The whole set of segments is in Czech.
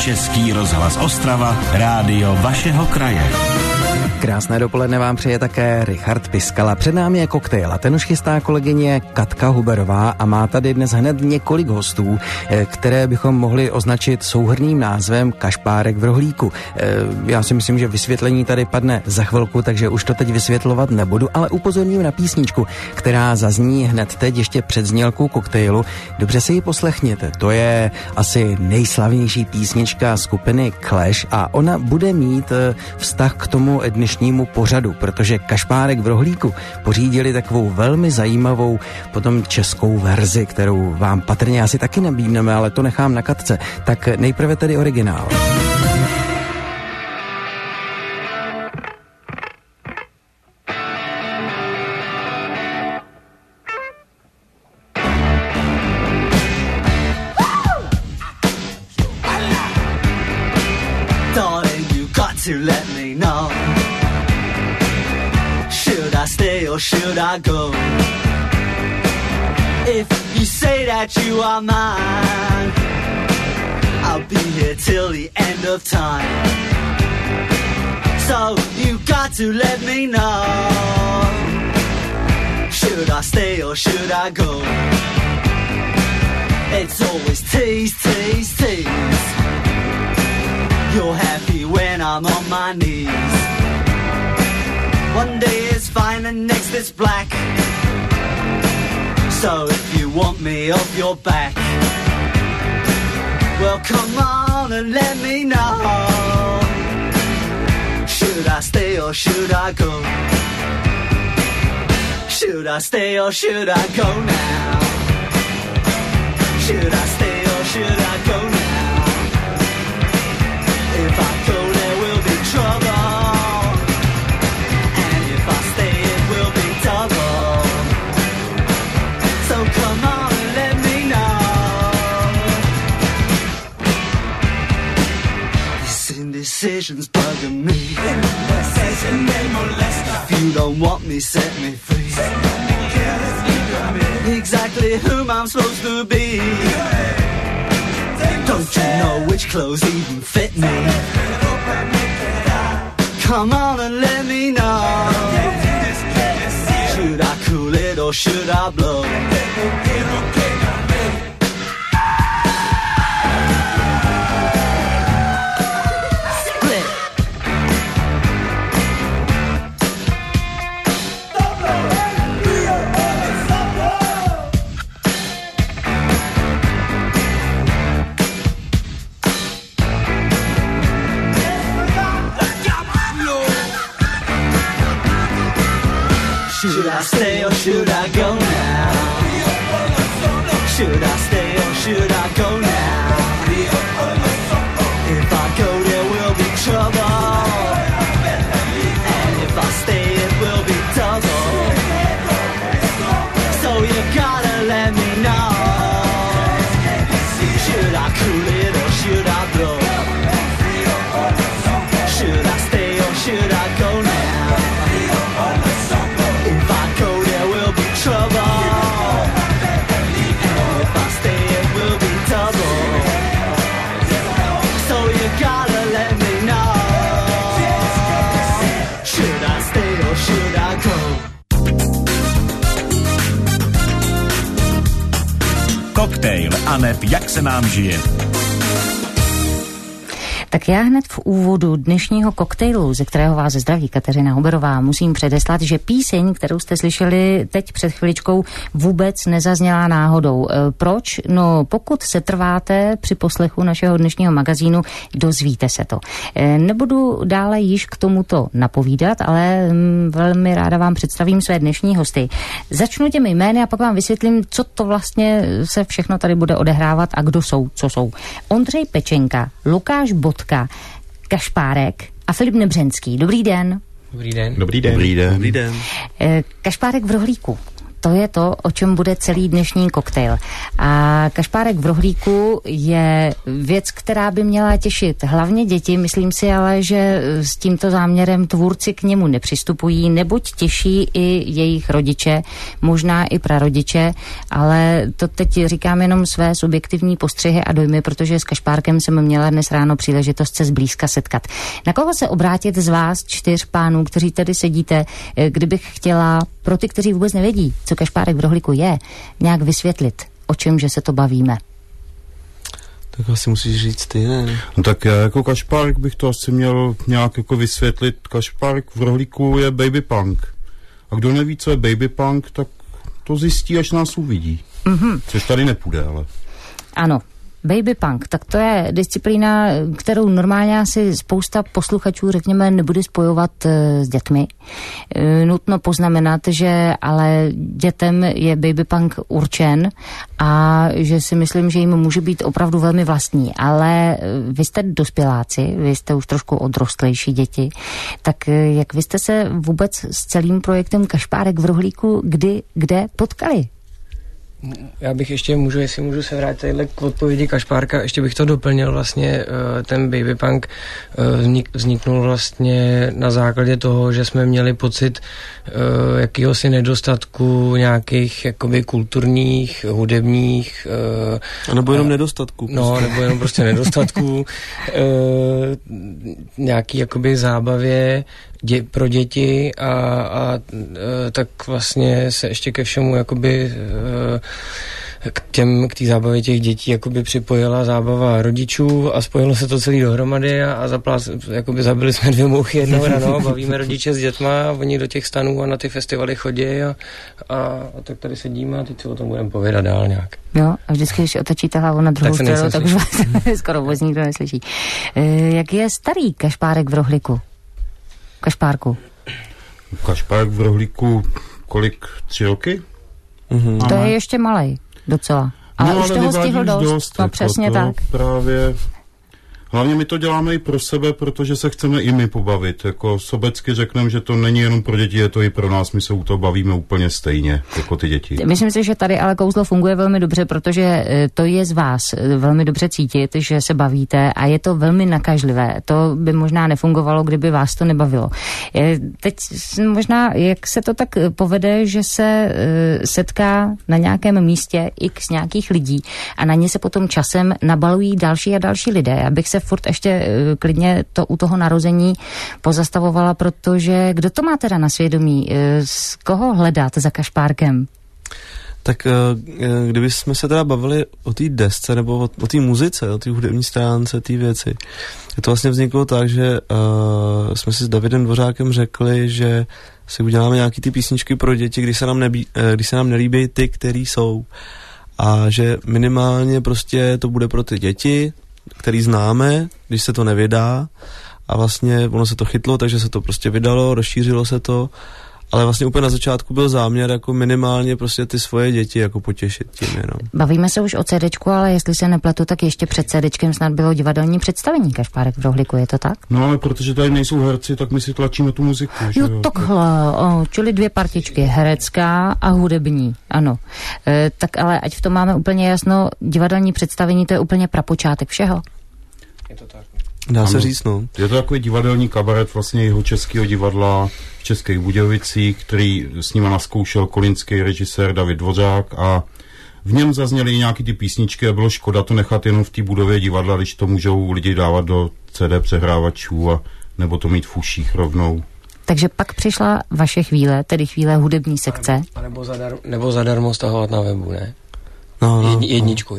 Český rozhlas Ostrava, rádio vašeho kraje. Krásné dopoledne vám přeje také Richard Piskala. Před námi je koktejl a ten už chystá kolegyně Katka Huberová a má tady dnes hned několik hostů, které bychom mohli označit souhrnným názvem Kašpárek v rohlíku. Já si myslím, že vysvětlení tady padne za chvilku, takže už to teď vysvětlovat nebudu, ale upozorním na písničku, která zazní hned teď ještě před znělkou koktejlu. Dobře si ji poslechněte, to je asi nejslavnější písnička skupiny Clash a ona bude mít vztah k tomu dnešnímu pořadu, protože Kašpárek v rohlíku pořídili takovou velmi zajímavou potom českou verzi, kterou vám patrně asi taky nabídneme, ale to nechám na Katce. Tak nejprve tedy originál. To let me know, should I stay or should I go? If you say that you are mine, I'll be here till the end of time. So you got to let me know, should I stay or should I go? It's always tease, tease, tease. You're happy when I'm on my knees. One day is fine and next is black. So if you want me off your back, well come on and let me know, should I stay or should I go? Should I stay or should I go now? Should I stay or should I go now? If I go, there will be trouble, and if I stay, it will be double. So come on and let me know. This indecision's bugging me. If you don't want me, set me free. Exactly whom I'm supposed to be. Don't you know which clothes even fit me? Come on and let me know, should I cool it or should I blow? Should I stay or should I go now? Should I stay or should I go now? If I go, there will be trouble, and if I stay, it will be double. So you gotta let me know, should I cool it or should I blow? Should I stay or should I go now? Koktejl aneb jak se nám žije. Tak já hned v úvodu dnešního koktejlu, ze kterého vás zdraví Kateřina Huberová, musím předeslat, že píseň, kterou jste slyšeli teď před chviličkou, vůbec nezazněla náhodou. Proč? No, pokud se trváte při poslechu našeho dnešního magazínu, dozvíte se to. Nebudu dále již k tomuto napovídat, ale velmi ráda vám představím své dnešní hosty. Začnu těmi jmény a pak vám vysvětlím, co to vlastně se všechno tady bude odehrávat a kdo jsou, co jsou. Ondřej Pečenka, Lukáš Bodka, Kašpárek a Filip Nebřenský. Dobrý den. Dobrý den. Dobrý den. Dobrý den. Dobrý den. Kašpárek v rohlíku. to je to, o čem bude celý dnešní koktejl. A kašpárek v rohlíku je věc, která by měla těšit hlavně děti. Myslím si ale, že s tímto záměrem tvůrci k němu nepřistupují, neboť těší i jejich rodiče, možná i prarodiče, ale to teď říkám jenom své subjektivní postřehy a dojmy, protože s kašpárkem jsem měla dnes ráno příležitost se zblízka setkat. Na koho se obrátit z vás 4 pánů, kteří tady sedíte, kdybych chtěla pro ty, kteří vůbec nevědí, co kašpárek v rohlíku je, nějak vysvětlit, o čem, že se to bavíme? Tak asi musíš říct ty, ne? No tak já jako kašpárek bych to asi měl nějak jako vysvětlit. Kašpárek v rohlíku je baby punk. A kdo neví, co je baby punk, tak to zjistí, až nás uvidí. Mm-hmm. Což tady nepůjde, ale... Ano. Baby punk, tak to je disciplína, kterou normálně asi spousta posluchačů, řekněme, nebude spojovat s dětmi. Nutno poznamenat, že ale dětem je baby punk určen a že si myslím, že jim může být opravdu velmi vlastní. Ale vy jste dospěláci, vy jste už trošku odrostlejší děti, tak jak vy jste se vůbec s celým projektem Kašpárek v rohlíku kde potkali? Já bych ještě jestli můžu se vrátit tadyhle k odpovědi Kašpárka, ještě bych to doplnil vlastně, ten baby punk vzniknul vlastně na základě toho, že jsme měli pocit jakýhosi nedostatku nějakých jakoby kulturních, hudebních... A nebo jenom nedostatku. No, nebo jenom prostě nedostatků, nějaký jakoby zábavě pro děti a tak vlastně se ještě ke všemu jakoby k té zábavě těch dětí jakoby připojila zábava rodičů a spojilo se to celý dohromady a jakoby zabili jsme 2 mouchy jednou ráno, bavíme rodiče s dětma a oni do těch stanů a na ty festivaly chodí a tak tady sedíme a teď si o tom budeme povědat dál nějak. Jo, a vždycky, když otočíte hlavu na druhou stranu, tak už vás skoro vůbec nikdo neslyší. Jak je starý kašpárek v rohlíku? Kašpárku. Kašpárek v rohlíku kolik? 3 roky? Mm-hmm. To je ještě malej, docela. Ale už toho stihl dost. No přesně tak. Právě. Hlavně my to děláme i pro sebe, protože se chceme i my pobavit. Jako sobecky řekneme, že to není jenom pro děti, je to i pro nás. My se u toho bavíme úplně stejně, jako ty děti. Myslím si, že tady ale kouzlo funguje velmi dobře, protože to je z vás velmi dobře cítit, že se bavíte a je to velmi nakažlivé. To by možná nefungovalo, kdyby vás to nebavilo. Teď možná, jak se to tak povede, že se setká na nějakém místě x nějakých lidí a na ně se potom časem nabalují další a další lidé. Já bych se furt ještě klidně to u toho narození pozastavovala, protože kdo to má teda na svědomí? Z koho hledat za kašpárkem? Tak kdybychom se teda bavili o té desce nebo o té muzice, o té hudební stránce té věci, to vlastně vzniklo tak, že jsme si s Davidem Dvořákem řekli, že si uděláme nějaký ty písničky pro děti, když se nám nelíbí ty, který jsou. A že minimálně prostě to bude pro ty děti, který známe, když se to nevydá a vlastně ono se to chytlo, takže se to prostě vydalo, rozšířilo se to, ale vlastně úplně na začátku byl záměr jako minimálně prostě ty svoje děti jako potěšit tím jenom. Bavíme se už o CDčku, ale jestli se nepletu, tak ještě před CDčkem snad bylo divadelní představení Kašpárek v rohlíku, je to tak? No ale protože tady nejsou herci, tak my si tlačíme tu muziku. Jo, takhle, čili 2 partičky, herecká a hudební, ano. Tak ale ať v tom máme úplně jasno, divadelní představení to je úplně prapočátek všeho. Je to tak. Dá se říct, no. Je to takový divadelní kabaret vlastně jeho českého divadla v Českých Budějovicích, který s nima naskoušel kolínský režisér David Dvořák a v něm zazněly i nějaký ty písničky a bylo škoda to nechat jenom v té budově divadla, když to můžou lidi dávat do CD přehrávačů a nebo to mít v uších rovnou. Takže pak přišla vaše chvíle, tedy chvíle hudební sekce. Nebo zadarmo stahovat na webu, ne? No. Jedničku.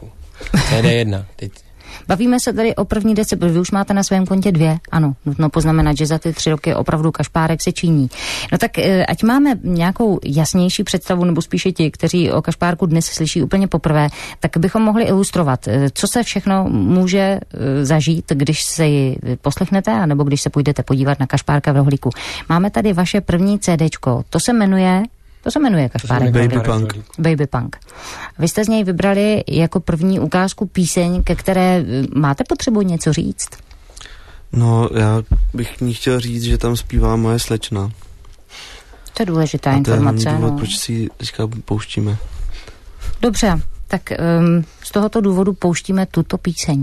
CD1, teď. Bavíme se tady o první desce, protože vy už máte na svém kontě 2. Ano, nutno poznamenat, že za ty 3 roky opravdu kašpárek se činí. No tak ať máme nějakou jasnější představu, nebo spíše ti, kteří o kašpárku dnes slyší úplně poprvé, tak bychom mohli ilustrovat, co se všechno může zažít, když se ji poslechnete, anebo když se půjdete podívat na Kašpárka v rohlíku. Máme tady vaše první CDčko, to se jmenuje Kašpárek. Baby Punk. Vy jste z něj vybrali jako první ukázku píseň, ke které máte potřebu něco říct? No, já bych ní chtěl říct, že tam zpívá moje slečna. To je důležitá a informace. To je důvod, proč si ji teďka pouštíme. Dobře, tak z tohoto důvodu pouštíme tuto píseň.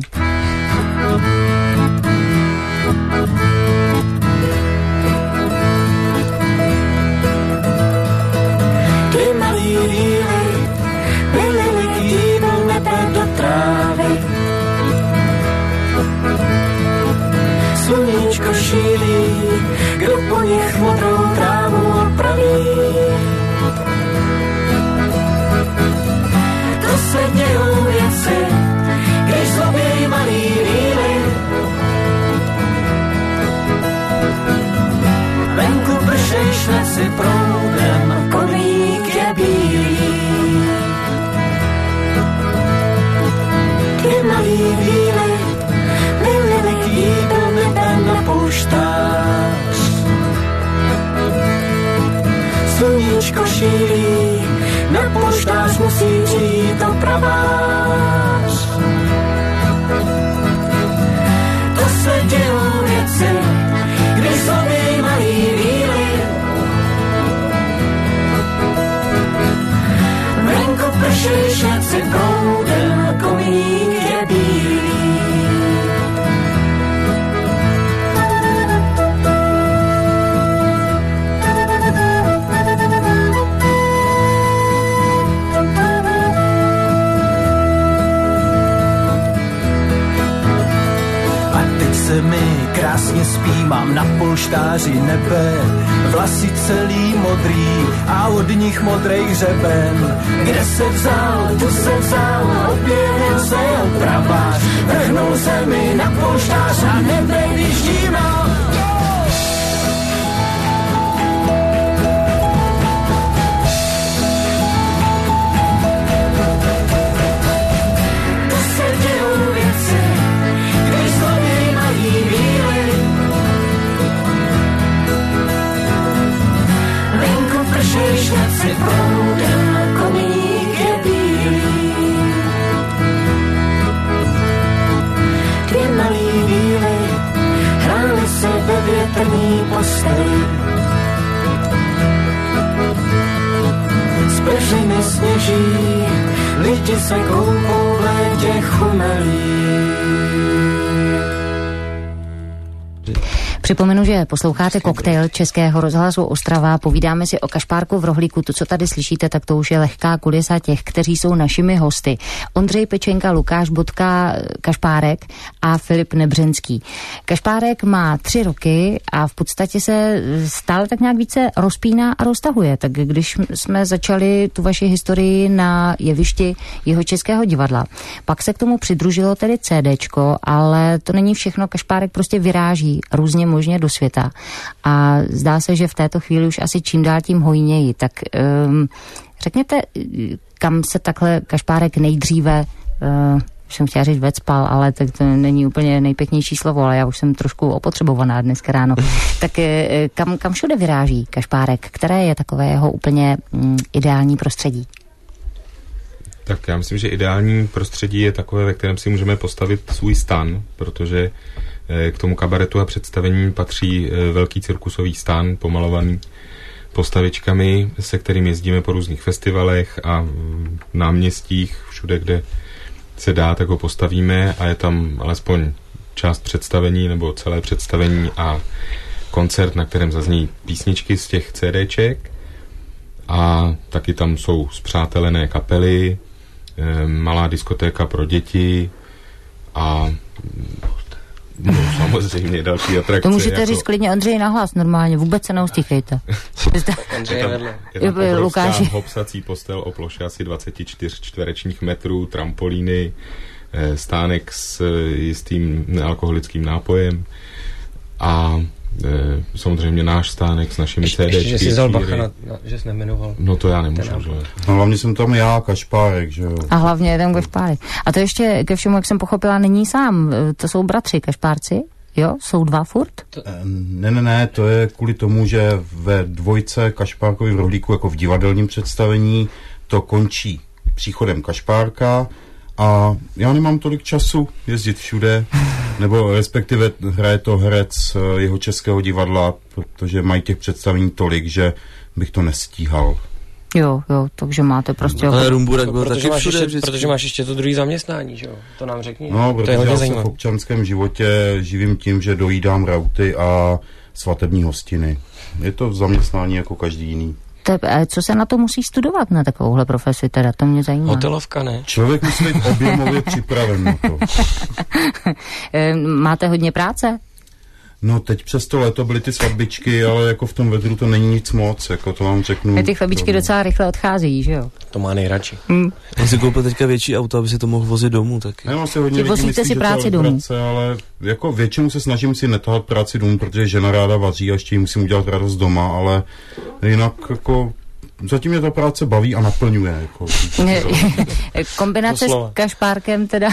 Ty malý víly vylili k jídlu nebe do trávy. Sluníčko šílí, kdo po nich modrou trávu opraví. To se dějou věci, když zlobějí malý víly. Venku pršej šneci proudem, koník je bílý. Ty malý víly vylili k jídlu nebe na polštář. Sluníčko šílí, na polštář musí přijít opravář. To se dějou věci, když zlobějí malý víly. Venku pršej šneci proudem, komík je bílý. Se mi krásně spí, mám na polštáři nebe, vlasy celý modrý a od nich modrej hřeben. Kde se vzal, tu se vzal, objevil se opravář, vrhnul se mi na polštář a nebe vyždímal. Šneci proudem, komík je bílý. Dvě malý víly hrály se ve větrný posteli. Z peřiny sněží, lidi se koupou v létě chumelí. Připomenu, že posloucháte Koktejl Českého rozhlasu Ostrava. Povídáme si o Kašpárku v rohlíku. To, co tady slyšíte, tak to už je lehká kulisa těch, kteří jsou našimi hosty. Ondřej Pečenka, Lukáš Bodka, Kašpárek a Filip Nebřenský. Kašpárek má 3 roky a v podstatě se stále tak nějak více rozpíná a roztahuje. Tak když jsme začali tu vaši historii na jevišti Jihočeského divadla, pak se k tomu přidružilo tedy CDčko, ale to není všechno. Kašpárek prostě vyráží různě možně do světa. A zdá se, že v této chvíli už asi čím dál tím hojněji. Tak řekněte, kam se takhle Kašpárek nejdříve, jsem chtěla říct vecpal, ale tak to není úplně nejpěknější slovo, ale já už jsem trošku opotřebovaná dneska ráno. Tak kam všude vyráží Kašpárek? Které je takové jeho úplně ideální prostředí? Tak já myslím, že ideální prostředí je takové, ve kterém si můžeme postavit svůj stan, protože k tomu kabaretu a představení patří velký cirkusový stan, pomalovaný postavičkami, se kterým jezdíme po různých festivalech a náměstích, všude, kde se dá, tak ho postavíme a je tam alespoň část představení nebo celé představení a koncert, na kterém zazní písničky z těch CDček a taky tam jsou spřátelené kapely, malá diskotéka pro děti a no, samozřejmě další atrakce. To můžete jako říct klidně Ondřej nahlas normálně, vůbec se neustíchejte. Je tam obrovská hopsací postel o ploše asi 24 čtverečních metrů, trampolíny, stánek s jistým nealkoholickým nápojem a samozřejmě náš stánek s našimi CDčky. Ještě, že jsi vzal bacha, že jsi nemenoval. No to já nemůžu, že? No hlavně jsem tam já, Kašpárek, že jo. A hlavně je tam Kašpárek. A to ještě ke všemu, jak jsem pochopila, není sám. To jsou bratři Kašpárci, jo? Jsou 2 furt? Ne, to je kvůli tomu, že ve dvojce Kašpárkovi v rohlíku, jako v divadelním představení, to končí příchodem Kašpárka a já nemám tolik času jezdit všude, Nebo respektive hraje to herec jeho českého divadla, protože mají těch představení tolik, že bych to nestíhal. Jo, takže máte prostě... Ale Rumburek byl taky všude vždycky. Protože máš ještě to druhý zaměstnání, že jo? To nám řekni. No, protože já se v občanském životě živím tím, že dojídám rauty a svatební hostiny. Je to zaměstnání jako každý jiný. Co se na to musí studovat na takovouhle profesi, teda to mě zajímá. Hotelovka, ne? Člověk musí být objemově připraven na to. Máte hodně práce? No teď přes to léto byly ty svatbičky, ale jako v tom vedru to není nic moc, jako to vám řeknu. Ty chlabičky docela rychle odchází, že jo? To má nejradši. On si koupil teďka větší auto, aby si to mohl vozit domů taky. Ne, se hodně lidí myslí, si práci domů. Ale jako většinou se snažím si netahat práci domů, protože žena ráda vaří a ještě jí musím udělat radost doma, ale jinak jako zatím mě ta práce baví a naplňuje. Jako, kombinace s kašpárkem teda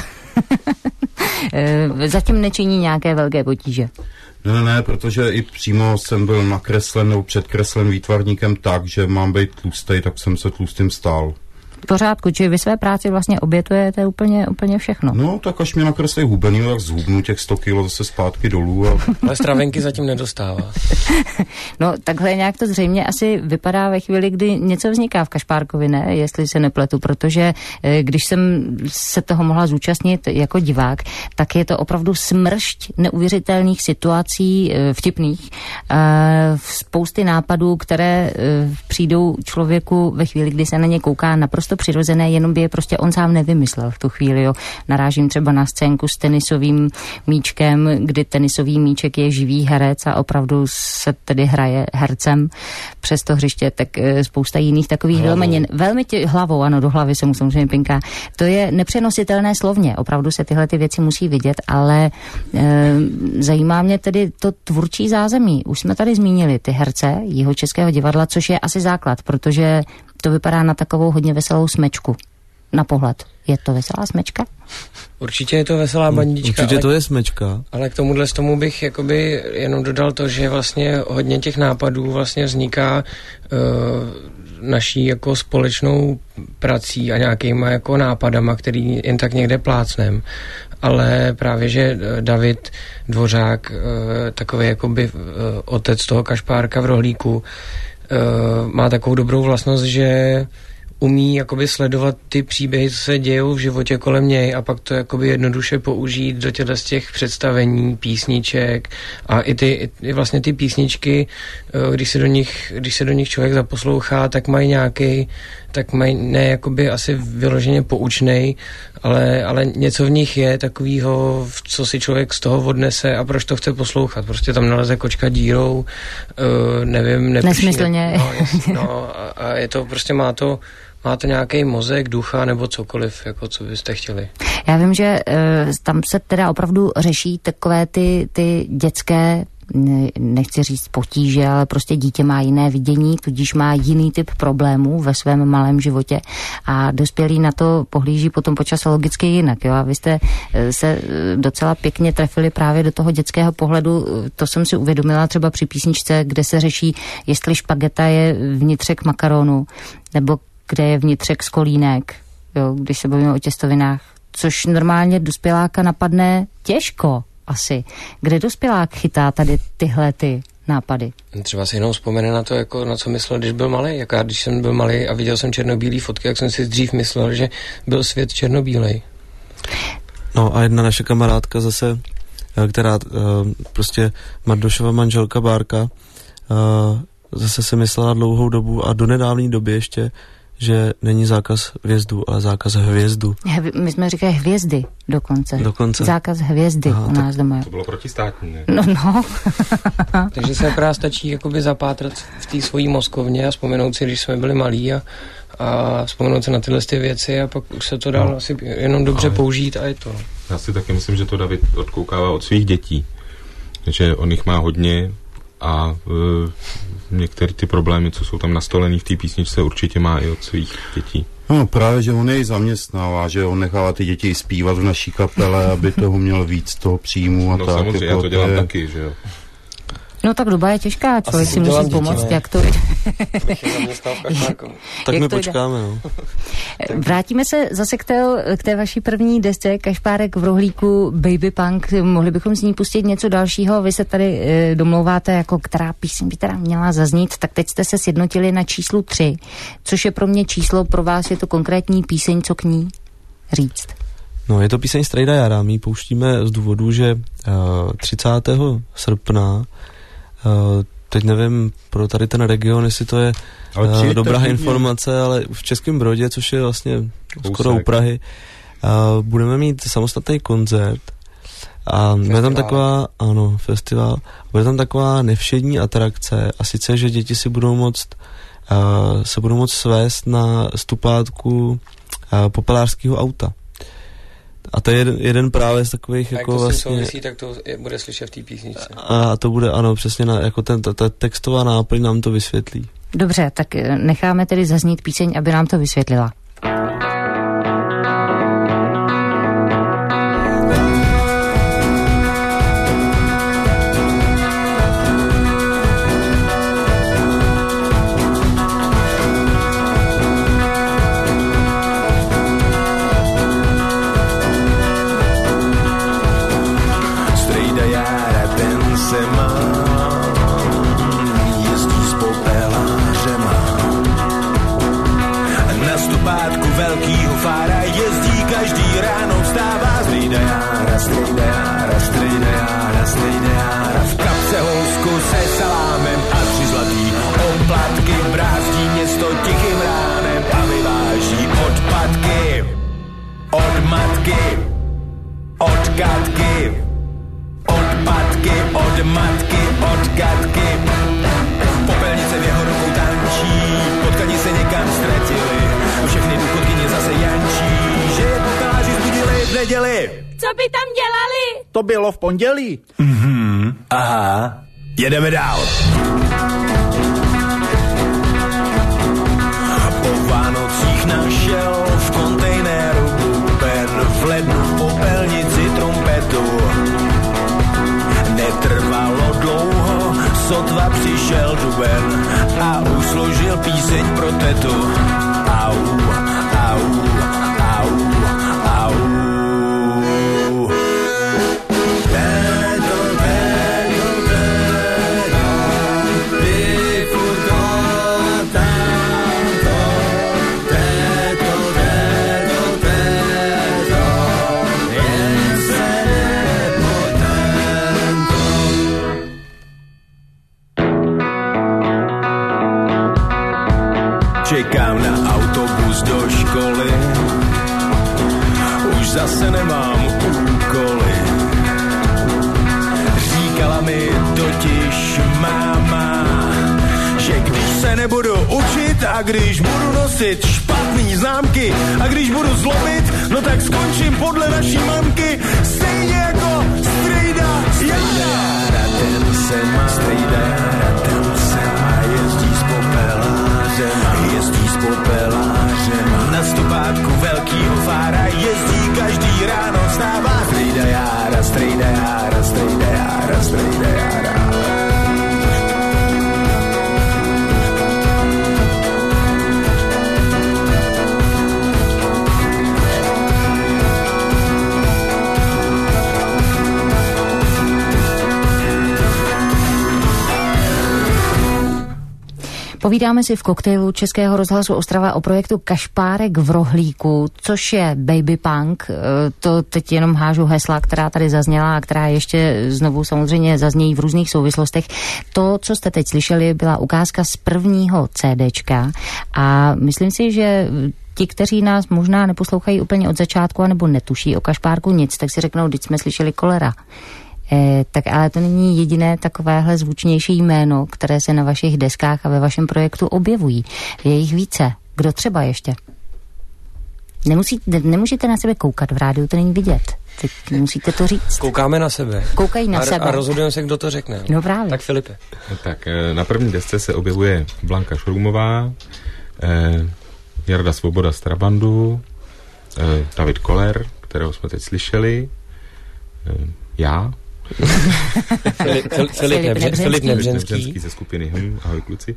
zatím nečiní nějaké velké potíže. Ne, protože i přímo jsem byl nakreslen nebo předkreslen výtvarníkem tak, že mám být tlustej, tak jsem se tlustým stál. V pořádku, či vy své práci vlastně obětujete úplně všechno. No, tak až mě nakreslej hubený, tak zhubnu těch 100 kilo zase zpátky dolů. Ale stravenky zatím nedostává. No, takhle nějak to zřejmě asi vypadá ve chvíli, kdy něco vzniká v Kašpárkovi, ne? Jestli se nepletu, protože když jsem se toho mohla zúčastnit jako divák, tak je to opravdu smršť neuvěřitelných situací vtipných, spousty nápadů, které přijdou člověku ve chvíli, kdy se na ně kouká naprosto přirozené, jenom by je prostě on sám nevymyslel v tu chvíli. Jo. Narážím třeba na scénku s tenisovým míčkem, kdy tenisový míček je živý herec a opravdu se tedy hraje hercem přes to hřiště, tak spousta jiných takových velmi hlavou, ano, do hlavy se mu samozřejmě pinká. To je nepřenositelné slovně, opravdu se tyhle ty věci musí vidět, ale zajímá mě tedy to tvůrčí zázemí. Už jsme tady zmínili ty herce Jihočeského divadla, což je asi základ, protože to vypadá na takovou hodně veselou smečku. Na pohled. Je to veselá smečka? Určitě je to veselá bandička. Určitě to je smečka. Ale k tomu bych jakoby jenom dodal to, že vlastně hodně těch nápadů vlastně vzniká naší jako společnou prací a nějakýma jako nápadama, který jen tak někde plácnem. Ale právě, že David Dvořák, takový jakoby otec toho Kašpárka v Rohlíku, má takovou dobrou vlastnost, že umí jakoby sledovat ty příběhy, co se dějou v životě kolem něj a pak to jakoby jednoduše použít do z těch představení, písniček a i vlastně ty písničky, když se do nich člověk zaposlouchá, tak mají ne jakoby asi vyloženě poučnej, ale něco v nich je takovýho, co si člověk z toho odnese a proč to chce poslouchat. Prostě tam naleze kočka dírou, nevím, nesmyslně. A je to prostě má to nějaký mozek, ducha nebo cokoliv, jako co byste chtěli. Já vím, že tam se teda opravdu řeší takové ty dětské, nechci říct potíže, ale prostě dítě má jiné vidění, tudíž má jiný typ problémů ve svém malém životě a dospělí na to pohlíží potom po čase logicky jinak. Jo? A vy jste se docela pěkně trefili právě do toho dětského pohledu. To jsem si uvědomila třeba při písničce, kde se řeší, jestli špageta je vnitřek makaronu, nebo kde je vnitřek z kolínek, jo? Když se bavíme o těstovinách, což normálně dospěláka napadne těžko asi. Kde dospělák chytá tady tyhle ty nápady? Třeba si jenom vzpomene na to, jako na co myslel, když byl malý. Jak já, když jsem byl malý a viděl jsem černobílý fotky, jak jsem si dřív myslel, že byl svět černobílej. No a jedna naše kamarádka zase, která prostě Mardošova manželka Bárka, zase si myslela dlouhou dobu a do nedávné doby ještě, že není zákaz vjezdu, ale zákaz hvězdu. My jsme říkali hvězdy dokonce. Zákaz hvězdy u nás doma. To bylo protistátní, ne? No. Takže se akorát stačí jakoby zapátrat v té svojí mozkovně a vzpomenout si, když jsme byli malí a vzpomenout si na tyhle ty věci a pak už se to dalo asi jenom dobře použít a je to. Já si taky myslím, že to David odkoukává od svých dětí. Že on jich má hodně a některé ty problémy, co jsou tam nastolený v té písničce, určitě má i od svých dětí. No právě, že on jej zaměstnává, že on nechává ty děti zpívat v naší kapele, aby toho měl víc toho příjmu a no, tak. samozřejmě, jako, já to dělám taky, že jo. No tak doba je těžká, člověk si musí pomoct, jak to jde. Tak my počkáme, no. Vrátíme se zase k té vaší první desce Kašpárek v rohlíku Baby Punk. Mohli bychom z ní pustit něco dalšího. Vy se tady domlouváte, jako která píseň by teda měla zaznít, tak teď jste se sjednotili na číslu 3, což je pro mě číslo, pro vás je to konkrétní píseň, co k ní říct? No, je to píseň Strejda Jara, my ji pouštíme z důvodu, že 30. srpna, teď nevím pro tady ten region, jestli to je dobrá informace, ale v Českém Brodě, což je vlastně skoro u Prahy, budeme mít samostatný koncert a bude tam taková, festival, bude tam taková nevšední atrakce a sice, že děti si budou moct svést na stupátku popelářského auta. A to je jeden právě z takových a jako to vlastně... souvisí, tak to bude slyšet v té písničce. A to bude, ano, přesně jako ta textová náplň nám to vysvětlí. Dobře, tak necháme tedy zaznít píseň, aby nám to vysvětlila. Velkýho fára jezdí každý ráno, vstává strejda jára, v kapse housku se salámem a 3 zlatý oplatky, brázdí město tichým ránem a vyváží odpadky od matky, od katky, odpadky od matky, od katky. Popelnice v jeho rukou tančí, potkani se někam ztratili, všechny důchodkyně zase jančí, že je popeláři zbudili v neděli. Co by tam dělali? To bylo v pondělí. Aha, jedeme dál. Po Vánocích našel v kontejneru buben, v lednu v popelnici trumpetu. Netrvalo dlouho, sotva přišel duben a usložil píseň pro tetu. Au, au, au, au. Této, ty furt tamto, této, jen se nepotento. Čekám na autobus do školy, už zase nemám úkoly. Říkala mi totiž máma, že když se nebudu učit a když budu nosit špatný známky a když budu zlobit, no tak skončím podle naší mamky, stejně jako strejda Jára. Ten se má, strejda Jára, ten se má, jezdí s popelářem, na stopátku velkýho fára jezdí každý ráno, vstává strejda Jára, strejda Jára, strejda Jára, strejda Jára. Povídáme si v koktejlu Českého rozhlasu Ostrava o projektu Kašpárek v rohlíku, což je Baby Punk. To teď jenom hážu hesla, která tady zazněla a která ještě znovu samozřejmě zaznějí v různých souvislostech. To, co jste teď slyšeli, byla ukázka z prvního CDčka a myslím si, že ti, kteří nás možná neposlouchají úplně od začátku anebo netuší o Kašpárku nic, tak si řeknou, teď jsme slyšeli Kolera. Tak ale to není jediné takovéhle zvučnější jméno, které se na vašich deskách a ve vašem projektu objevují. Je jich více. Kdo třeba ještě? Nemůžete na sebe koukat, v rádiu to není vidět. Teď musíte to říct. Koukáme na sebe. Koukají na sebe. A rozhodujeme se, kdo to řekne. No právě. Tak Filipe. Tak na první desce se objevuje Blanka Šrumová, Jarda Svoboda z Trabandu, David Koller, kterého jsme teď slyšeli, já, Filip Nebřenský ze skupiny ahoj kluci.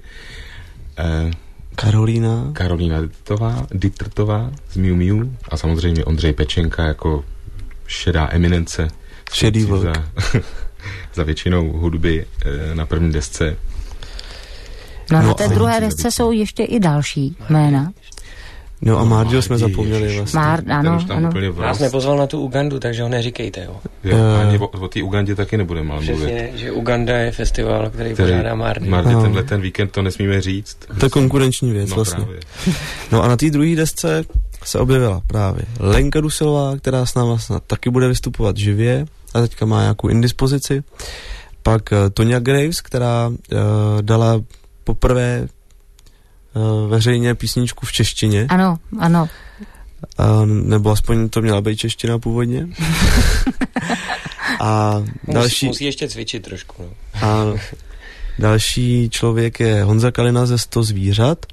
Karolína Dittrtová z Miu Miu a samozřejmě Ondřej Pečenka jako šedá eminence. Šedý vlk. Za většinou hudby na první desce. No na té druhé desce jsou ještě i další jména. No a Mardio jsme zapomněli vlastně. Ano. Nás nepozval na tu Ugandu, takže ho neříkejte, jo. Ani o té Ugandě taky nebudeme mluvit. Přesně, že Uganda je festival, který pořádá Mardi. Tenhle ten víkend to nesmíme říct. To je konkurenční věc vlastně. Právě. No a na té druhé desce se objevila právě Lenka Dusilová, která s náma snad taky bude vystupovat živě a teďka má nějakou indispozici. Pak Tonya Graves, která dala poprvé veřejně písničku v češtině. Ano. Nebo aspoň to měla být čeština původně. A další... Musí ještě cvičit trošku. No. A další člověk je Honza Kalina ze 100 zvířat.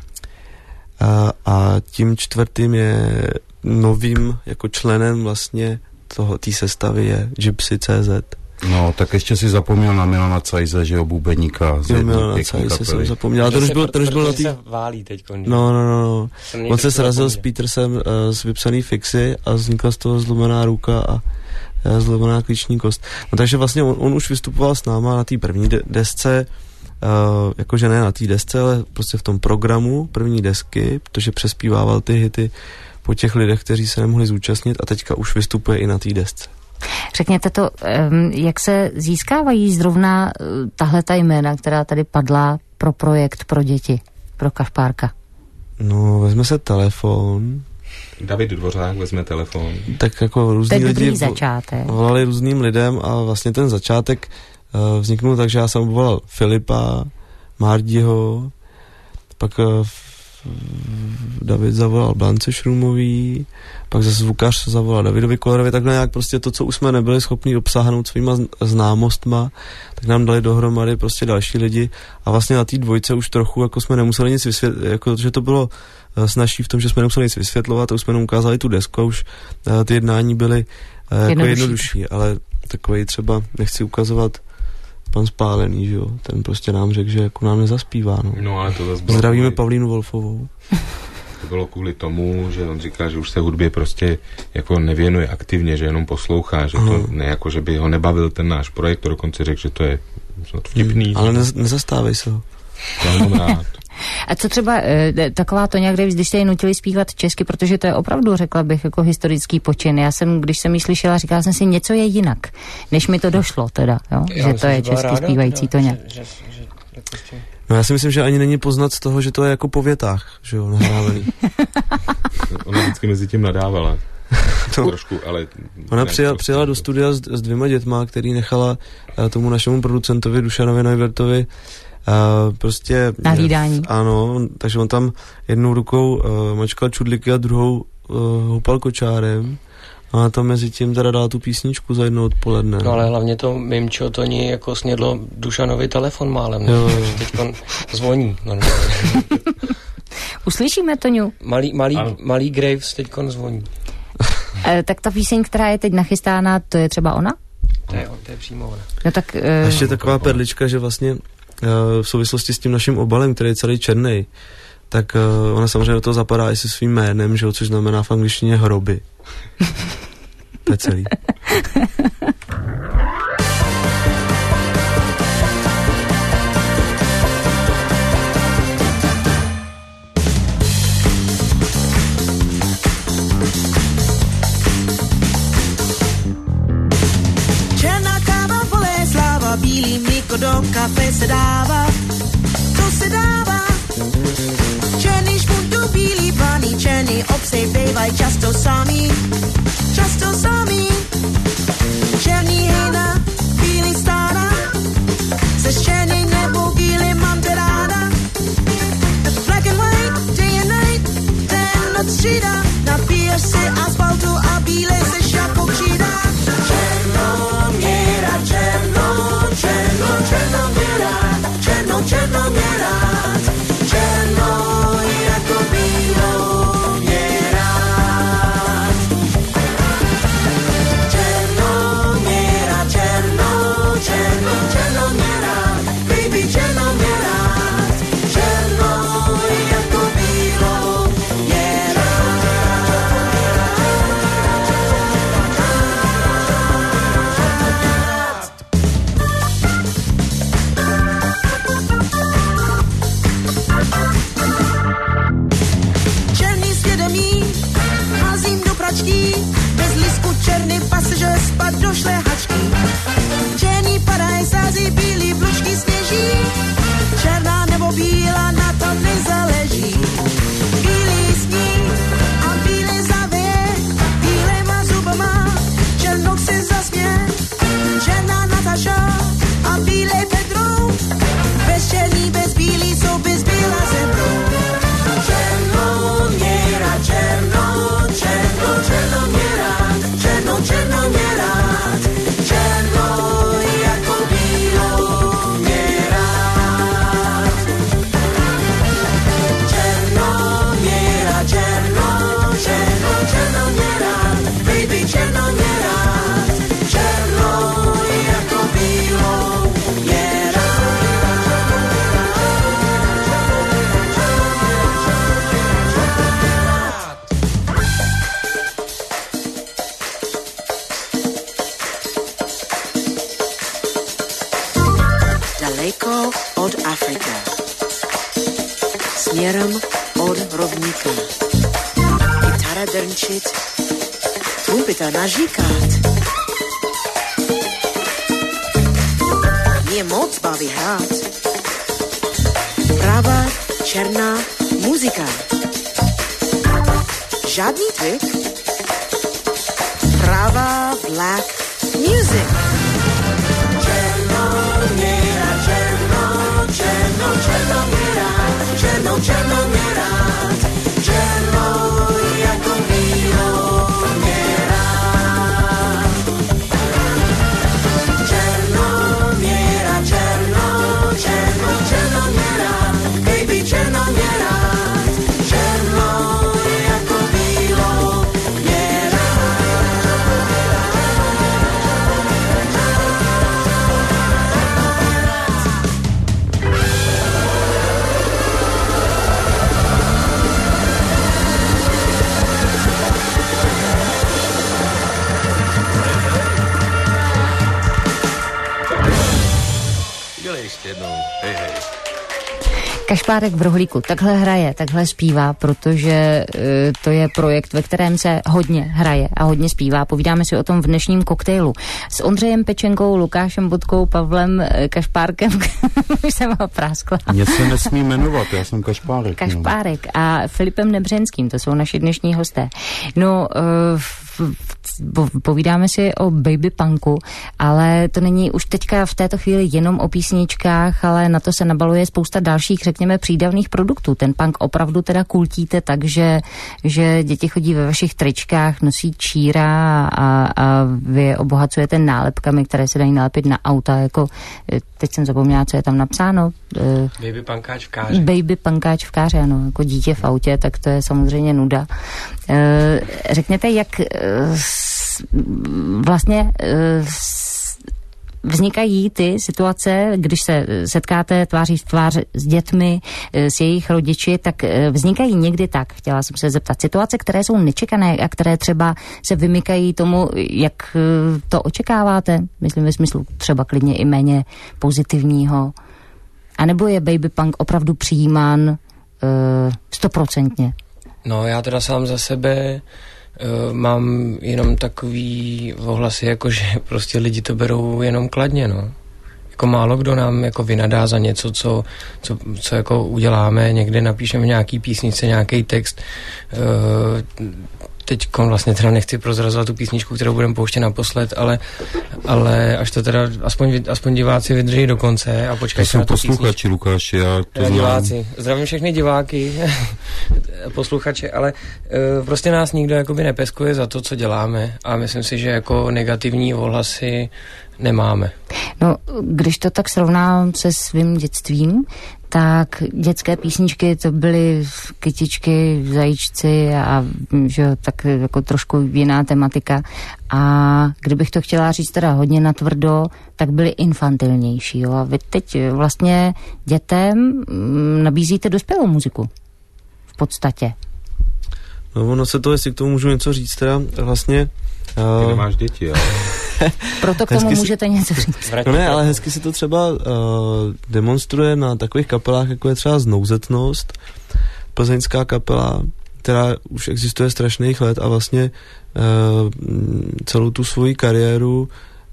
A tím čtvrtým je novým jako členem vlastně té sestavy je Gypsy.cz. No, tak ještě si zapomněl na Milana Cajze, že jo, bubeníka. Milana Cajze jsem zapomněl. Ten už byl na tý... válí teď. No. On se srazil s Petersem z vypsaný fixy a vznikla z toho zlomená ruka a zlomená klíční kost. No takže vlastně on už vystupoval s náma na té první desce, jakože ne na té desce, ale prostě v tom programu první desky, protože přespívával ty hity po těch lidech, kteří se nemohli zúčastnit a teďka už vystupuje i na té desce. Řekněte to, jak se získávají zrovna tahleta jména, která tady padla pro projekt pro děti, pro Kašpárka? No, vezme se telefon. David Dvořák vezme telefon. Tak jako různý lidi volali různým lidem a vlastně ten začátek vzniknul tak, že já jsem volal Filipa, Mardiho, pak David zavolal Blance Šrumový, pak zase zvukař zavolal Davidovi Kolerovi, takhle nějak prostě to, co už jsme nebyli schopni obsáhnout svýma známostma, tak nám dali dohromady prostě další lidi a vlastně na té dvojce už trochu jako jsme nemuseli nic vysvětlit, jako že to bylo snažší v tom, že jsme nemuseli nic vysvětlovat a už jsme nám ukázali tu desku a už ty jednání byly jako jednodušší, ale takovej třeba, nechci ukazovat pan Spálený, že jo, ten prostě nám řekl, že jako nám nezaspívá, no. No ale to zase zdravíme Pavlínu Wolfovou. To bylo kvůli tomu, že on říká, že už se hudbě prostě jako nevěnuje aktivně, že jenom poslouchá, že to ne jako, že by ho nebavil ten náš projekt, to dokonce řekl, že to je vtipný. Ale nezastávej se ho. Já mám rád. A co třeba taková to nějak, když jste ji nutili zpívat česky, protože to je opravdu, řekla bych, jako historický počin. Já jsem, když jsem ji slyšela, říkala jsem si, něco je jinak, než mi to došlo teda, jo? Že myslím, to je česky zpívající Toňa. No já si myslím, že ani není poznat z toho, že to je jako po větách, že jo, nahrávaný. Ona vždycky mezi tím nadávala. Trošku, ale... Ona přijela do studia s 2 dětma, který nechala tomu našemu producentovi Dušanovi Neuwirtovi prostě... Nahlídání. Ano, takže on tam jednou rukou mačkal čudliky a druhou houpal kočárem. A tam mezi tím teda dala tu písničku za jedno odpoledne. No ale hlavně to mimčo Toni jako snědlo Dušanovi telefon málem. Jo. Teď zvoní. Uslyšíme Toňu? Malý Graves teď zvoní. Tak ta píseň, která je teď nachystána, to je třeba ona? To je přímo ona. No tak, ještě taková perlička, že vlastně v souvislosti s tím naším obalem, který je celý černý, tak ona samozřejmě do toho zapadá i se svým jménem, že jo, což znamená v angličtině hroby. To je celý. Černá káva, volé sláva, bílý mlíko do kafe se dává. To se dává. Černý špuntu, bílý paný, černý obsej bývaj často samý. Často samý. Černý hejna, bílý stáda. Se černý nebo bílý mám tě ráda. Black and white, day and night, ten noc střídá. Napiješ si asfaltu a bílej seš jako přidá. Černoměra, černoměra, černo jako bílo mě rád. může spát do šlehačky. Černý padaj sází, bílý vločky sněží. Černá nebo bílá, na tom nezáleží. Bílý sní a bílé zavěje, bílejma zubama, černou se zasměje. Černá Nataša a bílej Pedro, bez černý, bez bílý jsou bez bílá ze mnou. Černou mě rád, černou, černou, černou mě rád, černou, černou mě rád, černou jako bílou mě rád. Černou mě rád, černou, černou, černou mě rád, baby černou mě rád, černou jako bílou mě rád. Daleko od Afrika, směrem od rovníka, kytara drnčit, trumpeta naříkat. Mě moc baví hrát, pravá černá muzika, žádný trik, pravá black music. Černou mě rád, černou, černou, černou mě rád, černou, černou mě rád, černou jako bílou mě rád. Černou mě rád, černou, černou, černou mě rád, baby černou mě rád, černou jako bílou mě rád. Ještě jednou. Hej, hej. Kašpárek v rohlíku takhle hraje, takhle zpívá, protože to je projekt, ve kterém se hodně hraje a hodně zpívá. Povídáme si o tom v dnešním koktejlu s Ondřejem Pečenkou, Lukášem Bodkou, Pavlem Kašpárkem. Už jsem ho práskla. Mě se nesmí jmenovat, já jsem Kašpárek. Kašpárek a Filipem Nebřenským, to jsou naši dnešní hosté. No, povídáme si o baby punku, ale to není už teďka v této chvíli jenom o písničkách, ale na to se nabaluje spousta dalších, řekněme, přídavných produktů. Ten punk opravdu teda kultíte tak, že děti chodí ve vašich tričkách, nosí číra a vy obohacujete nálepkami, které se dají nalepit na auta, jako teď jsem zapomněla, co je tam napsáno. Baby punkáč v káře. Baby punkáč v káře, ano, jako dítě v autě, tak to je samozřejmě nuda. Řekněte, jak vlastně vznikají ty situace, když se setkáte tváří v tvář s dětmi, s jejich rodiči, tak vznikají někdy tak, chtěla jsem se zeptat, situace, které jsou nečekané a které třeba se vymykají tomu, jak to očekáváte, myslím ve smyslu třeba klidně i méně pozitivního, anebo je baby punk opravdu přijímán 100%? No, já teda sám za sebe mám jenom takový ohlasy, jako že prostě lidi to berou jenom kladně, no. Jako málo kdo nám jako vynadá za něco, co jako uděláme, někde napíšeme nějaký písničce, nějaký text. Teď vlastně teda nechci prozrazovat tu písničku, kterou budeme pouštět naposled, ale až to teda aspoň diváci vydrží do konce a počkají se na tu písničku. To jsou posluchači, Lukáši, já to znám. Diváci. Zdravím všechny diváky, posluchače, ale prostě nás nikdo jakoby nepeskuje za to, co děláme a myslím si, že jako negativní ohlasy nemáme. No, když to tak srovnám se svým dětstvím, tak dětské písničky to byly kytičky, zajíčci a že tak jako trošku jiná tematika. A kdybych to chtěla říct teda hodně natvrdo, tak byly infantilnější. Jo? A vy teď vlastně dětem nabízíte dospělou muziku. V podstatě. No ono se to, jestli k tomu můžu něco říct, teda vlastně... Ty nemáš děti, ale... Proto k tomu můžete něco říct. No ne, ale hezky se to třeba demonstruje na takových kapelách, jako je třeba Znouzetnost, plzeňská kapela, která už existuje strašných let a vlastně celou tu svoji kariéru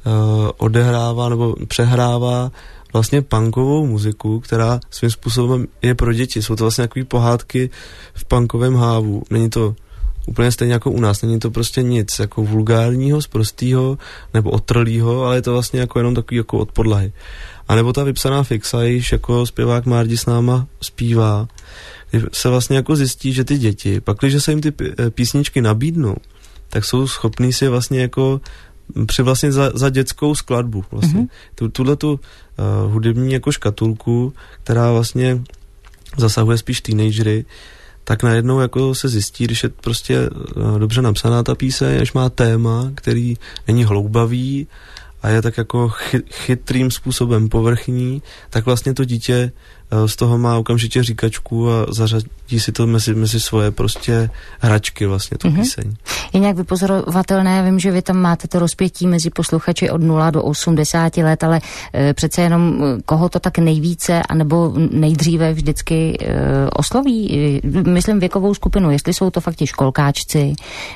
odehrává nebo přehrává vlastně punkovou muziku, která svým způsobem je pro děti. Jsou to vlastně takové pohádky v punkovém hávu. Není to úplně stejně jako u nás, není to prostě nic jako vulgárního, sprostýho nebo otrlýho, ale je to vlastně jako jenom takový jako od podlahy. A nebo ta vypsaná fixa, již jako zpěvák Márdi s náma zpívá, se vlastně jako zjistí, že ty děti, pakliže se jim ty písničky nabídnou, tak jsou schopní si vlastně jako přivlastnit za dětskou skladbu. Vlastně. Tuhletu hudební jako škatulku, která vlastně zasahuje spíš teenagery, tak najednou jako se zjistí, když je prostě dobře napsaná ta píseň, až má téma, který není hloubavý a je tak jako chytrým způsobem povrchní, tak vlastně to dítě z toho má okamžitě říkačku a zařadí si to mezi svoje prostě hračky vlastně tu píseň. Je nějak vypozorovatelné, já vím, že vy tam máte to rozpětí mezi posluchači od 0 do 80 let, ale přece jenom koho to tak nejvíce anebo nejdříve vždycky osloví, myslím věkovou skupinu, jestli jsou to fakt ti školkáčci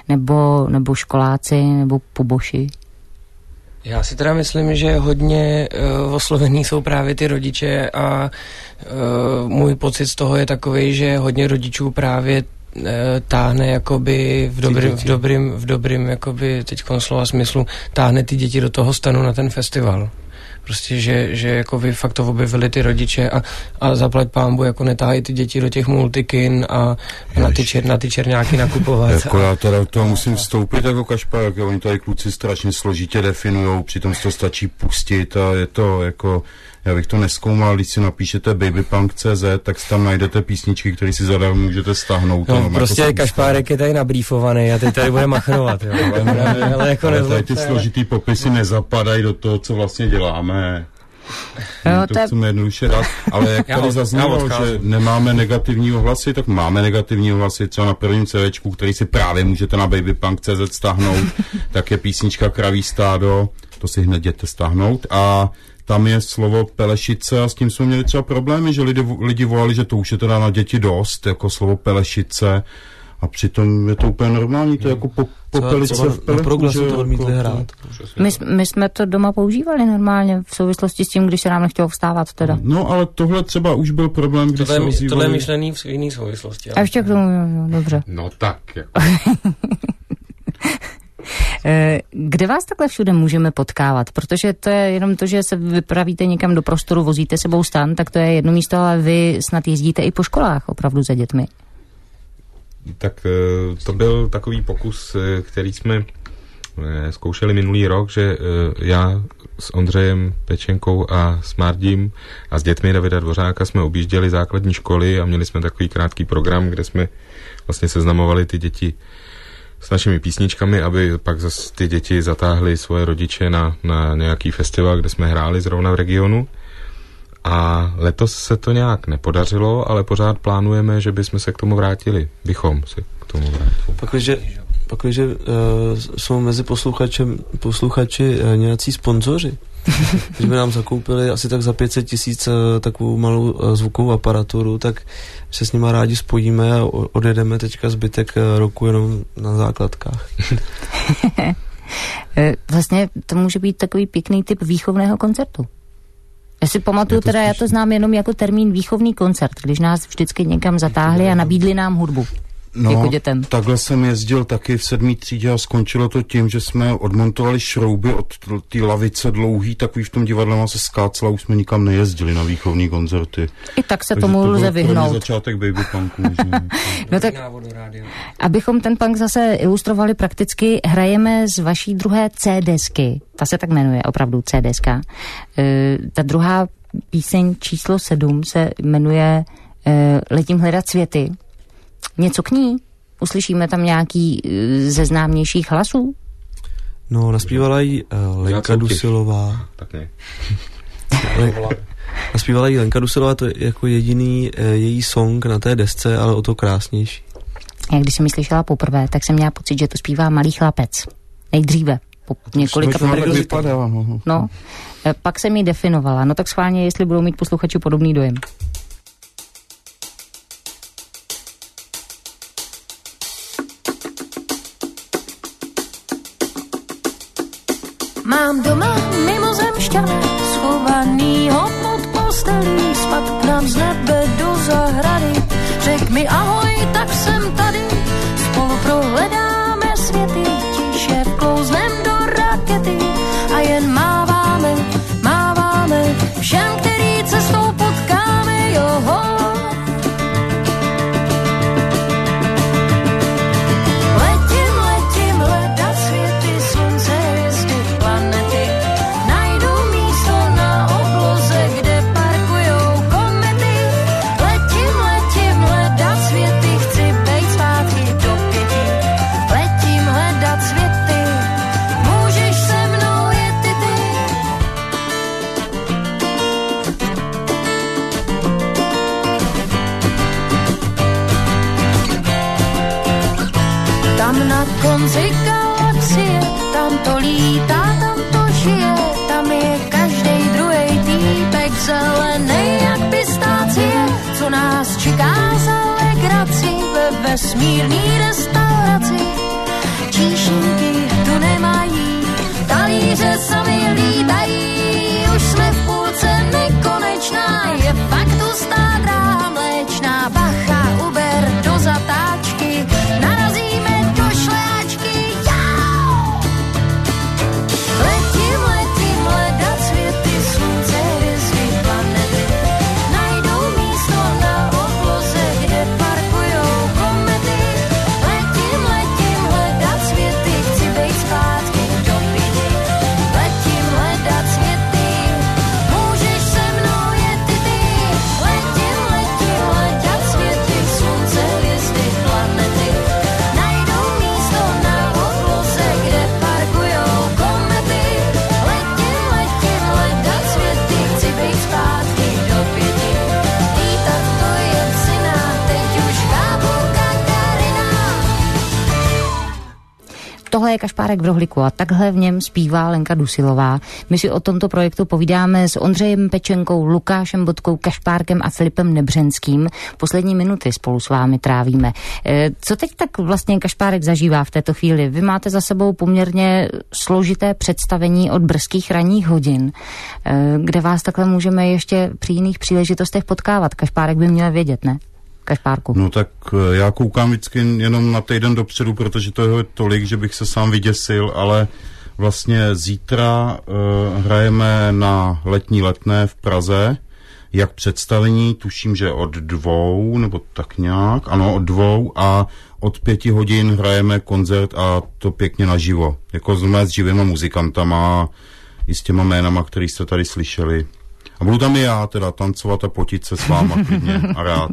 nebo školáci nebo poboši. Já si teda myslím, že hodně oslovení jsou právě ty rodiče a můj pocit z toho je takový, že hodně rodičů právě táhne jakoby v dobrým jakoby teďkon slova smyslu, táhne ty děti do toho stanu na ten festival. Prostě, že jako vy fakt to objevili ty rodiče a zaplať pánbu, jako netáhají ty děti do těch multikin a na ty černáky nakupovat. Jako já teda to musím vstoupit jako Kašpar, oni tady kluci strašně složitě definujou, přitom se to stačí pustit a je to jako, já bych to nezkoumal, když si napíšete babypunk.cz, tak tam najdete písničky, které si zadarmo můžete stáhnout. No, prostě jako Kašpárek je tady nabrýfovaný a teď tady bude machrovat. Jo. ale tady ty složitý popisy nezapadají do toho, co vlastně děláme. To chceme jednoduše dát, ale jak tady zaznělo, že nemáme negativní ohlasy, tak máme negativní ohlasy, třeba na prvním CVčku, který si právě můžete na babypunk.cz stáhnout, tak je písnička Kraví stádo, to si hned jděte stáhnout a tam je slovo pelešice a s tím jsme měli třeba problémy, že lidi volali, že to už je teda na děti dost, jako slovo pelešice a přitom je to úplně normální, to je jako popelice v pelechu, že to odmítli hrát. My jsme to doma používali normálně v souvislosti s tím, když se nám nechtělo vstávat teda. No, ale tohle třeba už byl problém, když se ozývali. Tohle je myšlený v jiný souvislosti. A ještě k tomu, dobře. No tak, jako. Kde vás takhle všude můžeme potkávat? Protože to je jenom to, že se vypravíte někam do prostoru, vozíte sebou stan, tak to je jedno místo, ale vy snad jezdíte i po školách opravdu za dětmi. Tak to byl takový pokus, který jsme zkoušeli minulý rok, že já s Ondřejem Pečenkou a s Mardím a s dětmi Davida Dvořáka jsme objížděli základní školy a měli jsme takový krátký program, kde jsme vlastně seznamovali ty děti s našimi písničkami, aby pak zase ty děti zatáhly svoje rodiče na nějaký festival, kde jsme hráli zrovna v regionu. A letos se to nějak nepodařilo, ale pořád plánujeme, že bychom se k tomu vrátili. Bychom se k tomu vrátili. Pakliže jsou mezi posluchači nějací sponzoři, když by nám zakoupili asi tak za 500 000 takovou malou zvukovou aparaturu, tak se s nima rádi spojíme a odjedeme teďka zbytek roku jenom na základkách. Vlastně to může být takový pěkný typ výchovného koncertu. Já si pamatuju, teda já to znám jenom jako termín výchovný koncert, když nás vždycky někam zatáhli a nabídli nám hudbu. No, jako dětem. Takhle jsem jezdil taky v 7. třídě a skončilo to tím, že jsme odmontovali šrouby od té lavice dlouhý, takový v tom divadle má se skácela, už jsme nikam nejezdili na výchovní koncerty. I tak se tomu lze vyhnout. Začátek babypunku. No tak, abychom ten punk zase ilustrovali prakticky, hrajeme z vaší druhé CDsky. Ta se tak jmenuje, opravdu CDska. Ta druhá píseň číslo 7 se jmenuje Letím hledat světy. Něco k ní? Uslyšíme tam nějaký ze známějších hlasů? No, naspívala jí Lenka Dusilová. Tak ne. Naspívala jí Lenka Dusilová, to je jako jediný její song na té desce, ale o to krásnější. Já když jsem ji slyšela poprvé, tak jsem měla pocit, že to zpívá Malý chlapec. Nejdříve. Po několika No, pak jsem ji definovala. No tak schválně, jestli budou mít posluchači podobný dojem. Mám doma mimozemšťana, schovanýho pod postelí, spad k nám z nebe do zahrady. Řek mi ahoj, tak jsem tady, spolu prohledáme světy, tiše vklouznem do rakety a jen máváme, máváme všem, který cestou potkáme, joho. Na konci galaxie, tam to lítá, tam to žije, tam je každej druhej týpek zelenej jak pistácie, co nás čeká za legraci ve vesmírný restauraci. Číšníky tu nemají, talíře sami lítají, už jsme v půlce nekonečná, je fakt hustá dráha mléčná, bacha, Uber do zatáčky, narazíme do šlehačky, jau! Letím, letím, hledat světy, slunce, hvězdy, planety, najdou místo na obloze, kde parkujou komety. Letím, letím, hledat světy, chci bejt zpátky do 5. Letím hledat světy, můžeš se mnou jet i ty. Letím, letím, hledat světy, slunce, hvězdy, planety, najdou místo na obloze, kde parkujou komety. Letím, letím, hledat světy, chci bejt zpátky do 5. Lítat to je syna, teď už chápu Katarina. Tohle je Kašpárek v rohlíku a takhle v něm zpívá Lenka Dusilová. My si o tomto projektu povídáme s Ondřejem Pečenkou, Lukášem Bodkou, Kašpárkem a Filipem Nebřenským. Poslední minuty spolu s vámi trávíme. Co teď tak vlastně Kašpárek zažívá v této chvíli? Vy máte za sebou poměrně složité představení od brzkých ranních hodin, kde vás takhle můžeme ještě při jiných příležitostech potkávat. Kašpárek by měl vědět, ne? Kašpárku. No tak já koukám vždycky jenom na týden dopředu, protože to je tolik, že bych se sám vyděsil, ale vlastně zítra hrajeme na Letní Letné v Praze, jak představení, tuším, že od 2, nebo tak nějak, ano, od 2 a od 5 hodin hrajeme koncert a to pěkně naživo, jako s živýma muzikantama i s těma jménama, který jste tady slyšeli. A budu tam i já teda tancovat a potit se s váma klidně a rád.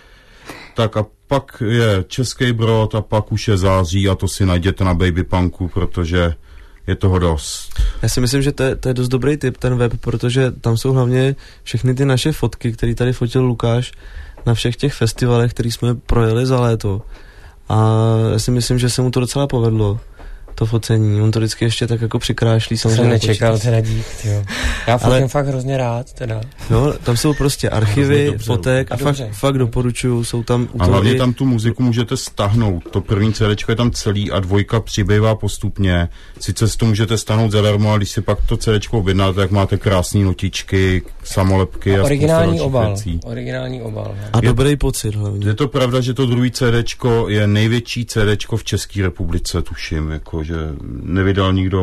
Tak a pak je Český Brod a pak už je září a to si najděte na Baby Punku, protože je toho dost. Já si myslím, že to je dost dobrý tip, ten web, protože tam jsou hlavně všechny ty naše fotky, které tady fotil Lukáš na všech těch festivalech, který jsme projeli za léto. A já si myslím, že se mu to docela povedlo, to focení. On to vždycky ještě tak jako přikrášlí. Jsem nečekal teda dík, jo. Já fotím fakt hrozně rád, teda. Jo, tam jsou prostě archivy, fotek a fakt doporučuju, jsou tam... A hlavně tam tu muziku můžete stáhnout. To první CDčko je tam celý a 2 přibývá postupně. Sice si to můžete stáhnout zadarmo, ale když si pak to CDčko objednáte, tak máte krásné notičky, samolepky a originální obal. Věcí. Originální obal. A dobrý pocit hlavně. Je to pravda, že to druhý CDčko je největší CDčko v České republice, tuším, jako že nevydal nikdo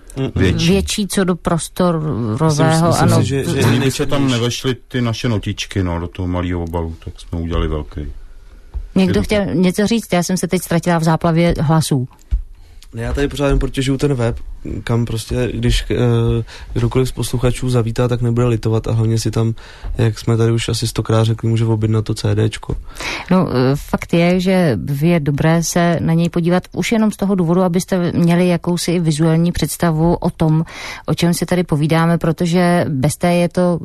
větší co do prostorového, ano. Že nikdy se tam nevešly ty naše notičky, no, do toho malého obalu, tak jsme udělali velký. Někdo chtěl něco říct, já jsem se teď ztratila v záplavě hlasů. Já tady pořád jen protěžuju ten web, kam prostě, když kdokoliv z posluchačů zavítá, tak nebude litovat a hlavně si tam, jak jsme tady už asi 100krát řekli, může objednat to CDčko. No, fakt je, že je dobré se na něj podívat už jenom z toho důvodu, abyste měli jakousi vizuální představu o tom, o čem si tady povídáme, protože bez té je to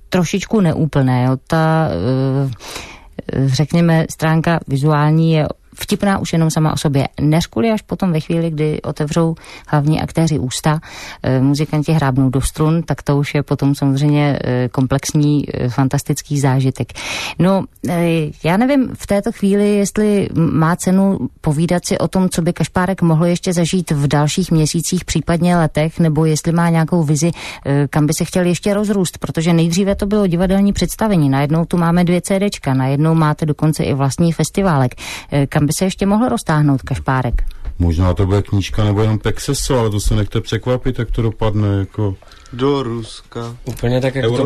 trošičku neúplné. Jo? Ta, řekněme, stránka vizuální je vtipná už jenom sama o sobě. Než kvůli až potom ve chvíli, kdy otevřou hlavní aktéři ústa, muzikanti hrábnou do strun, tak to už je potom samozřejmě komplexní, fantastický zážitek. No, já nevím v této chvíli, jestli má cenu povídat si o tom, co by Kašpárek mohl ještě zažít v dalších měsících, případně letech, nebo jestli má nějakou vizi, kam by se chtěl ještě rozrůst, protože nejdříve to bylo divadelní představení, najednou tu máme 2 CDčka, najednou máte dokonce i vlastní festiválek. Kam by se ještě mohl roztáhnout Kašpárek? Možná to bude knížka nebo jenom Pexeso, ale to se nechte překvapit, jak to dopadne, jako... Do Ruska. Úplně tak, jako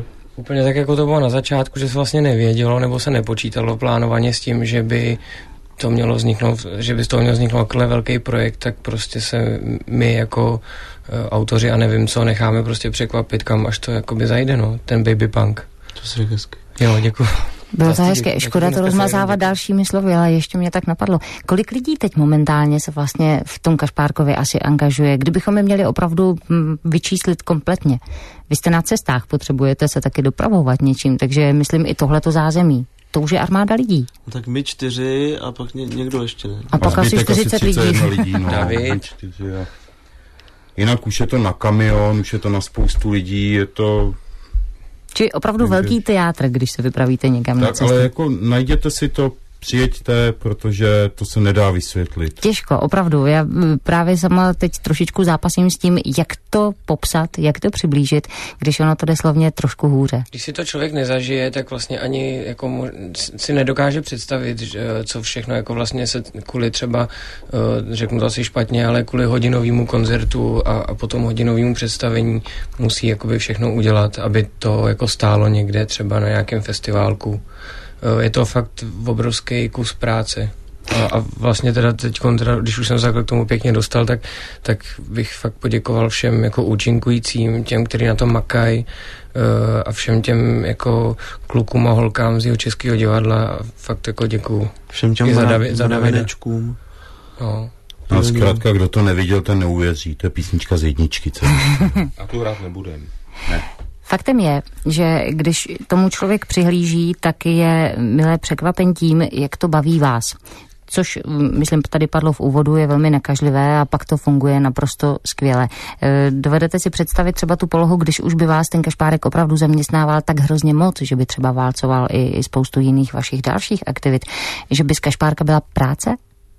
to bylo na začátku, že se vlastně nevědělo, nebo se nepočítalo plánovaně s tím, že by to mělo vzniknout, že by z toho měl vzniknout takový velký projekt, tak prostě se my jako autoři a nevím co, necháme prostě překvapit, kam až to jakoby zajde, no, ten baby punk. To si řekl hezky. Jo, děkuji. Bylo to hezké, škoda to rozmazávat dalšími slovy, ale ještě mě tak napadlo. Kolik lidí teď momentálně se vlastně v tom Kašpárkově asi angažuje? Kdybychom je měli opravdu vyčíslit kompletně. Vy jste na cestách, potřebujete se taky dopravovat něčím, takže myslím i tohleto zázemí. To už je armáda lidí. No tak my 4 a pak někdo ještě ne. A pak asi 40 lidí. No, David. Jinak už je to na kamion, už je to na spoustu lidí, je to... Či opravdu velký teátr, když se vypravíte někam na cestu. Ale jako najděte si to, přijeďte, protože to se nedá vysvětlit. Těžko, opravdu. Já právě sama teď trošičku zápasím s tím, jak to popsat, jak to přiblížit, když ono to jde slovně trošku hůře. Když si to člověk nezažije, tak vlastně ani jako si nedokáže představit, co všechno jako vlastně se kvůli třeba, řeknu to asi špatně, ale kvůli hodinovému koncertu a potom hodinovému představení musí jakoby všechno udělat, aby to jako stálo někde třeba na nějakém festiválku. Je to fakt obrovský kus práce. A vlastně teda teď, když už jsem se k tomu pěkně dostal, tak bych fakt poděkoval všem jako účinkujícím, těm, kteří na tom makají a všem těm jako klukům a holkám z Jihočeského divadla a fakt jako děkuju. Všem těm Davidečkům. No. A zkrátka, kdo to neviděl, ten neuvěří. To je písnička z jedničky. A tu hrát nebudem. Ne. Faktem je, že když tomu člověk přihlíží, tak je milé překvapení tím, jak to baví vás. Což, myslím, tady padlo v úvodu, je velmi nekažlivé a pak to funguje naprosto skvěle. Dovedete si představit třeba tu polohu, když už by vás ten Kašpárek opravdu zaměstnával tak hrozně moc, že by třeba válcoval i spoustu jiných vašich dalších aktivit, že by z Kašpárka byla práce?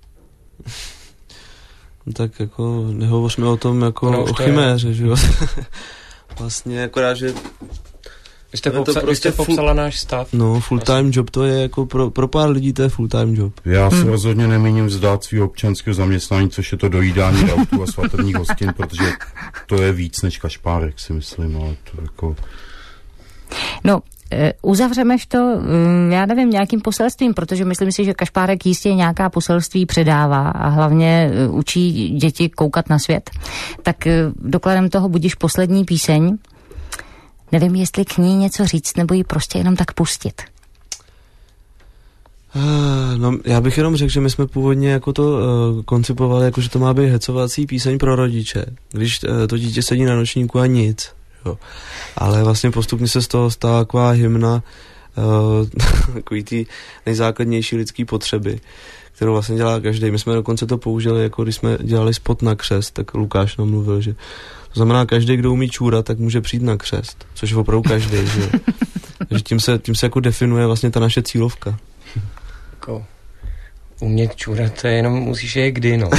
No tak jako nehovořme o tom jako o chiméře, že jo? Vlastně akorát, že vy jste popsala náš stav. No, full-time job to je jako pro pár lidí to je full-time job. Já se rozhodně nemíním vzdát svého občanského zaměstnání, což je to dojídání autů a svatebních hostin, protože to je víc než Kašpárek, si myslím, ale to jako... No, uzavřemeš to, já nevím, nějakým poselstvím, protože myslím si, že Kašpárek jistě nějaká poselství předává a hlavně učí děti koukat na svět. Tak dokladem toho budíš poslední píseň. Nevím, jestli k ní něco říct, nebo ji prostě jenom tak pustit. No, já bych jenom řekl, že my jsme původně jako to koncipovali, jako že to má být hecovací píseň pro rodiče. Když to dítě sedí na nočníku a nic. Jo. Ale vlastně postupně se z toho stala taková hymna takový ty nejzákladnější lidský potřeby, kterou vlastně dělá každý. My jsme dokonce to použili, jako když jsme dělali spot na křest, tak Lukáš nám mluvil, že to znamená, každý, kdo umí čůrat, tak může přijít na křest, což je opravdu každý, že takže tím se jako definuje vlastně ta naše cílovka. Jako umět čůrat, to je jenom musíš je kdy, no.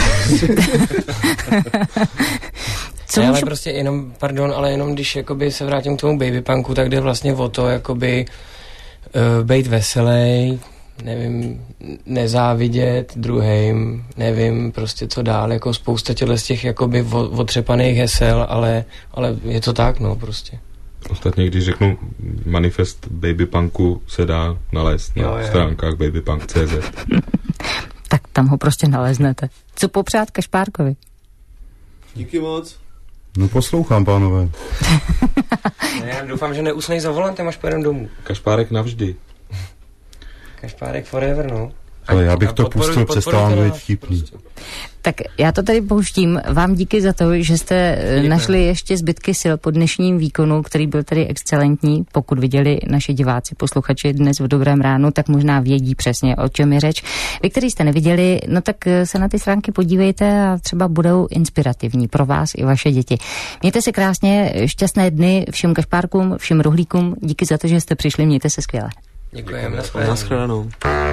Ne, ale prostě jenom, ale jenom když jakoby se vrátím k tomu babypunku, tak jde vlastně o to, jakoby být veselý, nevím, nezávidět druhým, nevím prostě co dál, jako spousta z těch jakoby otřepaných hesel, ale je to tak, no prostě. Ostatně, když řeknu manifest babypunku, se dá nalézt na stránkách babypunk.cz. Tak tam ho prostě naleznete. Co popřát Kašpárkovi? Díky moc. No poslouchám, pánové. Já doufám, že neusnej za volantem, až pojedem domů. Kašpárek navždy. Kašpárek forever, no. Ale já bych to pustil, přestávám být vtipný. Tak já to tady pouštím. Vám díky za to, že jste našli ještě zbytky sil po dnešním výkonu, který byl tady excelentní. Pokud viděli naši diváci, posluchači dnes v Dobrém ránu, tak možná vědí přesně, o čem je řeč. Vy, který jste neviděli, no tak se na ty stránky podívejte a třeba budou inspirativní pro vás i vaše děti. Mějte se krásně, šťastné dny všem kašpárkům, všem rohlíkům. Díky za to, že jste přišli, mějte se skvěle. Děkujeme. Naschledanou.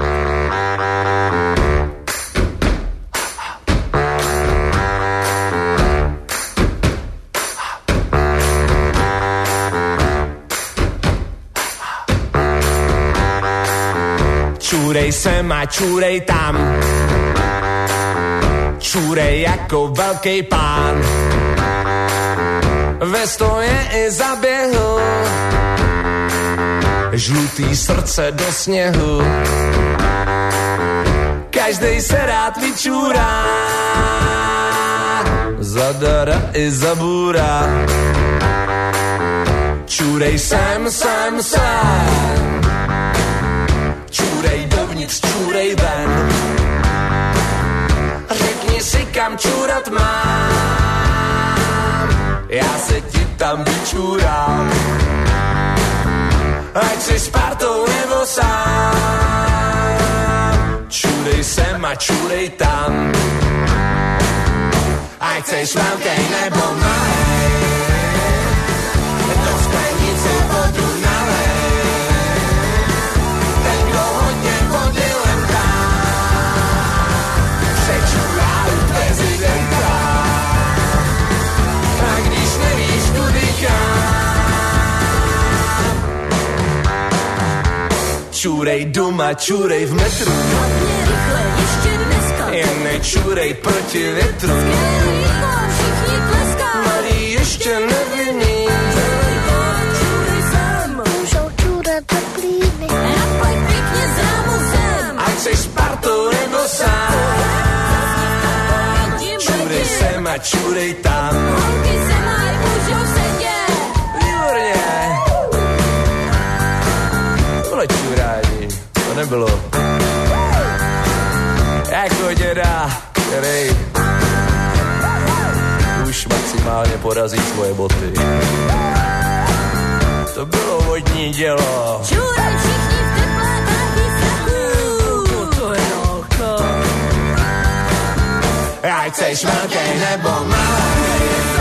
Čurej sem a čurej tam, čurej jako velký pán. Ve stoje i zaběhl, žlutý srdce do sněhu. Každej se rád vyčůrá, zadara i zabůra. Čurej sem, sem, sem, čurej dovnitř, čurej ven. Řekni si, kam čurat mám, já se ti tam vyčurám. Ať si s partou nebo sám, čurej sem a čurej tam. Ať seš velkej nebo malej, do sklenice vodu nalej. Ten, kdo hodně vody len dá, přečurá u prezidenta. A když nevíš, kudy kam, čurej doma, čurej v metru. Hlavně rychle, ještě dneska. Jen nečurej proti větru. Všichni tleská. Malý ještě nevinný. Čurej sem. Můžou čurat do klíny. Naplň pěkně zrámu zem. Ať seš s partou nebo sám, čurej sem a čurej tam. Holky se maj, můžou sedět. Výborně. Tohle čurání, to nebylo jako děda, který už maximálně porazí svoje boty. To bylo vodní dělo. Čuraj všichni v teplé vrátí fraku. To je holka. Ať seš velkej nebo malej,